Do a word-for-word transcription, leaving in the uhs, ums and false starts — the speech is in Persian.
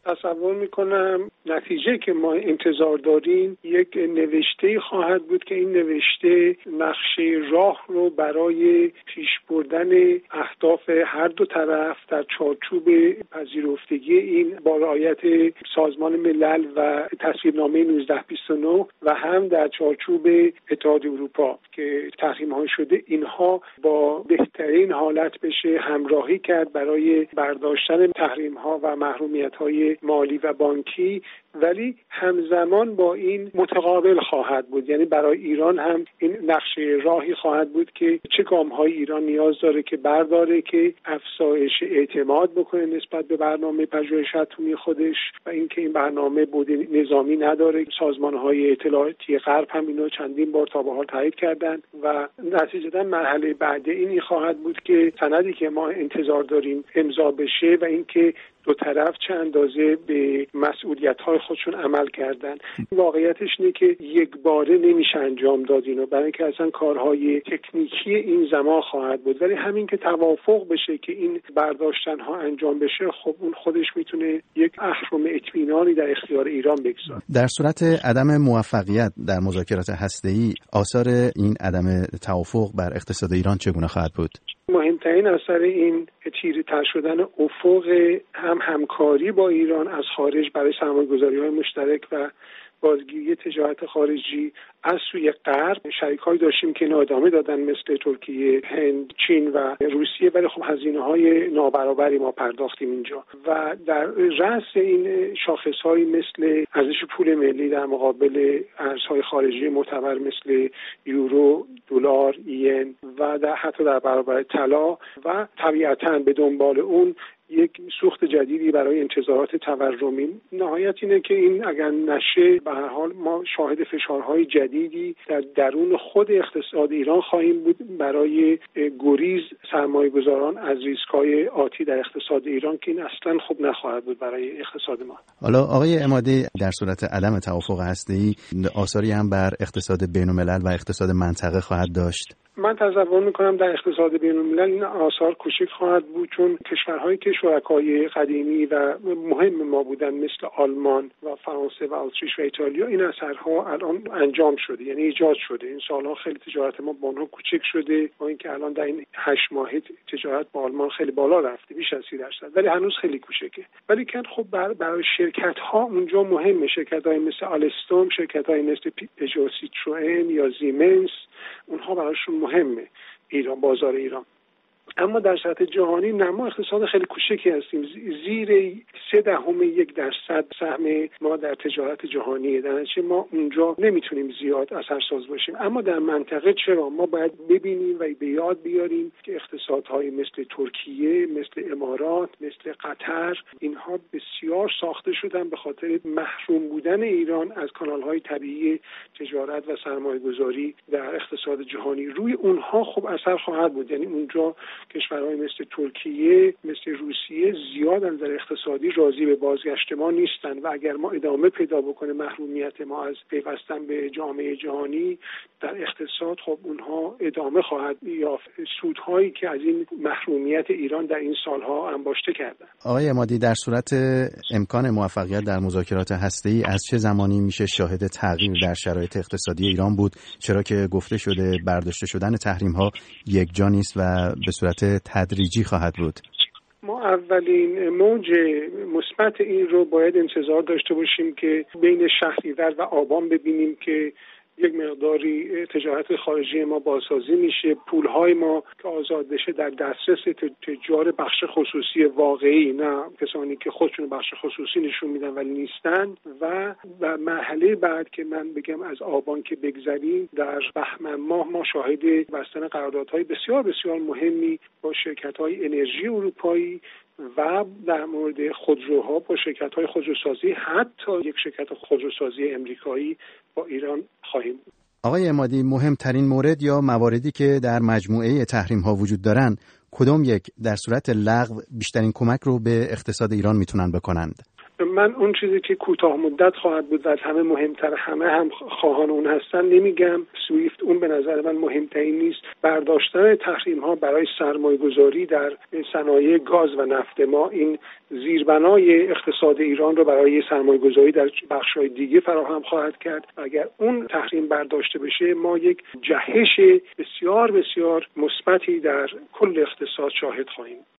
تصور میکنم نتیجه که ما انتظار داریم یک نوشته خواهد بود که این نوشته نقشه راه رو برای پیش بردن اهداف هر دو طرف در چارچوب پذیرفتگی این با رعایت سازمان ملل و تصویبنامه نوزده بیست و نه و هم در چارچوب اتحادیه اروپا که تحریم‌ها شده، اینها با بهترین حالت بشه همراهی کرد برای برداشتن تحریم‌ها و محرومیت‌های مالی و بانکی، ولی همزمان با این متقابل خواهد بود. یعنی برای ایران هم این نقشه راهی خواهد بود که چه گام‌های ایران نیاز داره که برداره که افزایش اعتماد بکنه نسبت به برنامه پژوهش اتمی خودش و اینکه این برنامه بود نظامی نداره. سازمان‌های اطلاعاتی غرب هم اینو چندین بار تا به حال تایید کردن و نتیجتاً مرحله بعد اینی خواهد بود که سندی که ما انتظار داریم امضا بشه و اینکه دو طرف چه اندازه به مسئولیت‌های خودشون عمل کردن. واقعیتش اینه که یک باره نمیشه انجام داد اینو، برای اینکه اصلا کارهای تکنیکی این زمان خواهد بود، ولی همین که توافق بشه که این برداشتن‌ها انجام بشه، خب اون خودش میتونه یک اهرم اطمینانی در اختیار ایران بگذاره. در صورت عدم موفقیت در مذاکرات هسته‌ای، آثار این عدم توافق بر اقتصاد ایران چگونه خواهد بود؟ مهمترین اثر این تیره‌تر شدن افق هم همکاری با ایران از خارج برای سرمایه‌گذاری‌های مشترک و بازگیری تجارت خارجی از سوی غرب. شریک‌هایی داشتیم که ادامه دادن مثل ترکیه، هند، چین و روسیه، ولی خب هزینه‌های نابرابری ما پرداختیم اینجا و در رأس این شاخص‌هایی مثل ارزش پول ملی در مقابل ارزهای خارجی معتبر مثل یورو، دلار، ین و در حتی در برابر طلا و طبیعتاً به دنبال اون یک سوخت جدیدی برای انتظارات تورمی. نهایت اینه که این اگر نشه، به هر حال ما شاهد فشارهای جدیدی در درون خود اقتصاد ایران خواهیم بود برای گریز سرمایه‌گذاران از ریسک‌های آتی در اقتصاد ایران که این اصلاً خوب نخواهد بود برای اقتصاد ما. حالا آقای عمادی، در صورت عدم توافق هسته‌ای آثاری هم بر اقتصاد بین‌الملل و اقتصاد منطقه خواهد داشت. من تصور میکنم در اقتصاد بین‌الملل این آثار کوچک خواهد بود، چون کشورهایی که شرکای قدیمی و مهم ما بودن مثل آلمان و فرانسه و اتریش و ایتالیا، این اثرها الان انجام شده، یعنی ایجاد شده. این سالها خیلی تجارت ما با اونها کوچک شده، با اینکه الان در این هشت ماهه تجارت با آلمان خیلی بالا رفته، بیش از سی درصد، ولی هنوز خیلی کوچکه. ولی که خب برای شرکت ها اونجا مهمه. شرکت‌های مثل آلستوم، شرکت‌های مثل پژو، سیتروئن یا زیمنس، اونها براشون مهمه ایران، بازار ایران. اما در سطح جهانی نه، ما اقتصاد خیلی کوچکی هستیم، زیر سه دهم یک درصد سهم ما در تجارت جهانیه، در نتیجه ما اونجا نمیتونیم زیاد اثرساز باشیم. اما در منطقه چرا؟ ما باید ببینیم و به یاد بیاریم که اقتصادهای مثل ترکیه، مثل امارات، مثل قطر، اینها بسیار ساخته شدن به خاطر محروم بودن ایران از کانالهای طبیعی تجارت و سرمایه‌گذاری در اقتصاد جهانی. روی اونها خب اثر خواهد بود. یعنی اونجا کشورهای مثل ترکیه، مثل روسیه زیاد از نظر اقتصادی راضی به بازگشت ما نیستن و اگر ما ادامه پیدا بکنه محرومیت ما از پیوستن به جامعه جهانی در اقتصاد، خب اونها ادامه خواهد یافت سودهایی که از این محرومیت ایران در این سالها انباشته کردن. آقای عمادی، در صورت امکان موفقیت در مذاکرات هسته‌ای از چه زمانی میشه شاهد تغییر در شرایط اقتصادی ایران بود؟ چرا که گفته شده برداشته شدن تحریم‌ها یکجا نیست و به صورت تدریجی خواهد بود. ما اولین موج مثبت این رو باید انتظار داشته باشیم که بین شهریور و آبان ببینیم که یک مقداری تجارت خارجی ما بازسازی میشه، پولهای ما که آزاد بشه در دسترس تجار بخش خصوصی واقعی، نه کسانی که خودشون بخش خصوصی نشون میدن ولی نیستن. و و مرحله بعد که من بگم از آبان که بگذریم، در بهمن ماه ما شاهد بستن قراردادهای بسیار بسیار مهمی با شرکت‌های انرژی اروپایی و در مورد خودروها با شرکت‌های خودروسازی، حتی یک شرکت خودروسازی امریکایی با ایران خواهیم بود. آقای عمادی، مهمترین مورد یا مواردی که در مجموعه تحریم‌ها وجود دارن، کدوم یک در صورت لغو بیشترین کمک رو به اقتصاد ایران میتونن بکنند؟ من اون چیزی که کوتاه مدت خواهد بود و از همه مهمتر، همه هم خواهان اون هستن نمیگم. سویفت اون به نظر من مهمترین نیست. برداشتن تحریم ها برای سرمایه گذاری در صنایع گاز و نفت ما این زیربنای اقتصاد ایران رو برای سرمایه گذاری در بخش‌های دیگه فراهم خواهد کرد. اگر اون تحریم برداشته بشه ما یک جهش بسیار بسیار مثبتی در کل اقتصاد شاهد خواهیم.